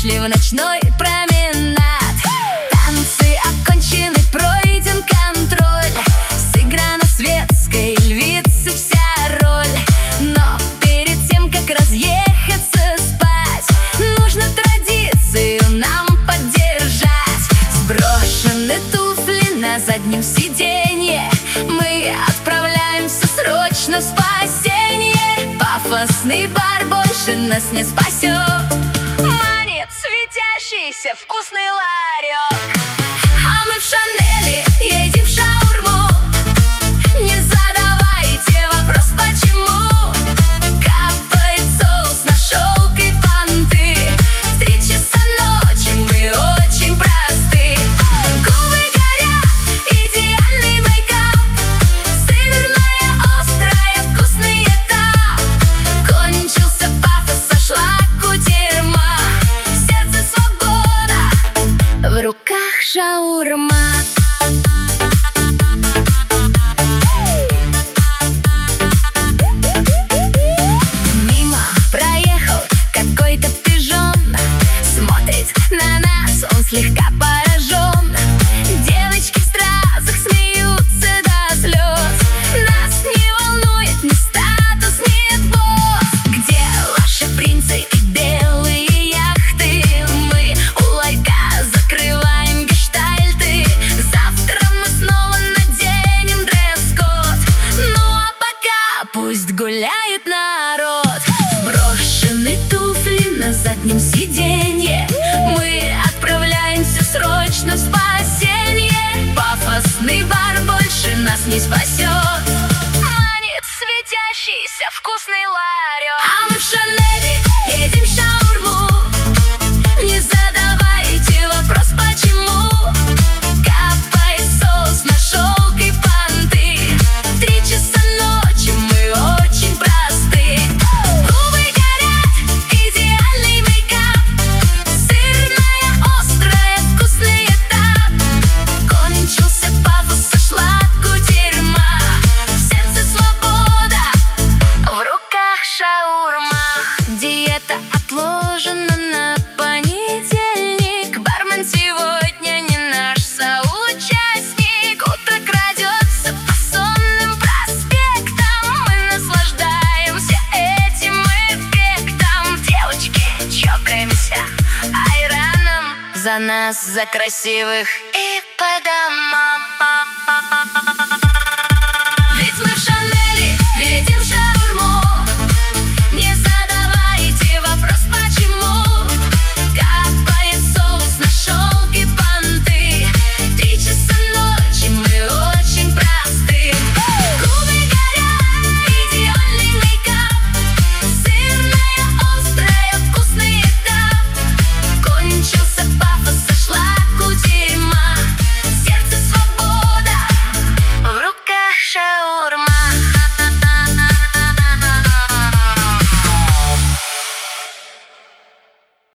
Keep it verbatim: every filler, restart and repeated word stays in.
Вышли в ночной променад. Танцы окончены, пройден контроль. Сыграна светской львицы вся роль. Но перед тем, как разъехаться спать, нужно традицию нам поддержать. Сброшены туфли на заднем сиденье, мы отправляемся срочно в спасение. Пафосный бар больше нас не спасет, манит светящийся вкусный ларек. А мы в Шанели едем в шаурму. Не задавайте вопрос, почему. Капает соус на шелк и понты. В три часа ночи мы очень просты. Губы горят, идеальный мейкап. Сырная, острая, вкусный этап. Кончился пафос, сошла кутерьма. В сердце свобода, в руках шаурма. Мимо проехал какой-то пижон, смотрит на нас, он слегка поражен. Девочки в стразах смеются до слез. Нас не волнует ни статус, ни босс. Где ваши принцы и белые яхты? Мы у ларька закрываем гештальты. Завтра мы снова наденем дресс-код. Ну а пока пусть гуляет народ. Брошены туфли на заднем сиденье, мы отправляемся срочно в спасение. Пафосный бар больше нас не спасет, манит светящийся вкусный ларек. А мы в Шанели едем в шаурму. Не задавайте вопрос, почему. Капает соус на шелк и понты. В три часа ночи мы очень просты. Губы горят, идеальный мейкап. Сырная, острая, вкусный этап. Кончился пафос, сошла кутерьма. В сердце свобода, в руках шаурма. Диета отложена на понедельник. Бармен сегодня не наш соучастник. Утро крадется по сонным проспектам. Мы наслаждаемся этим эффектом. Девочки, чокаемся айраном. За нас, за красивых и по домам.